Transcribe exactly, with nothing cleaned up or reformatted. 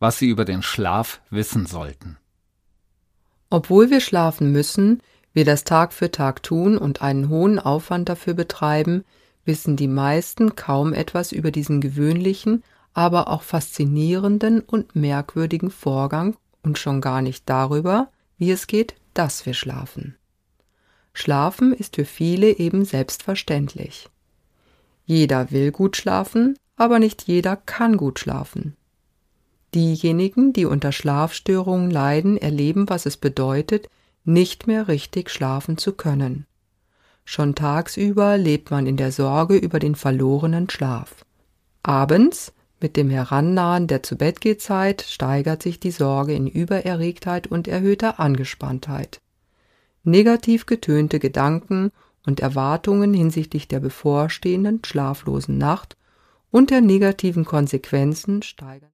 was Sie über den Schlaf wissen sollten. Obwohl wir schlafen müssen, wir das Tag für Tag tun und einen hohen Aufwand dafür betreiben, wissen die meisten kaum etwas über diesen gewöhnlichen, aber auch faszinierenden und merkwürdigen Vorgang und schon gar nicht darüber, wie es geht, dass wir schlafen. Schlafen ist für viele eben selbstverständlich. Jeder will gut schlafen, aber nicht jeder kann gut schlafen. Diejenigen, die unter Schlafstörungen leiden, erleben, was es bedeutet, nicht mehr richtig schlafen zu können. Schon tagsüber lebt man in der Sorge über den verlorenen Schlaf. Abends, mit dem Herannahen der Zubettgehzeit, steigert sich die Sorge in Übererregtheit und erhöhter Angespanntheit. Negativ getönte Gedanken und Erwartungen hinsichtlich der bevorstehenden schlaflosen Nacht und der negativen Konsequenzen steigern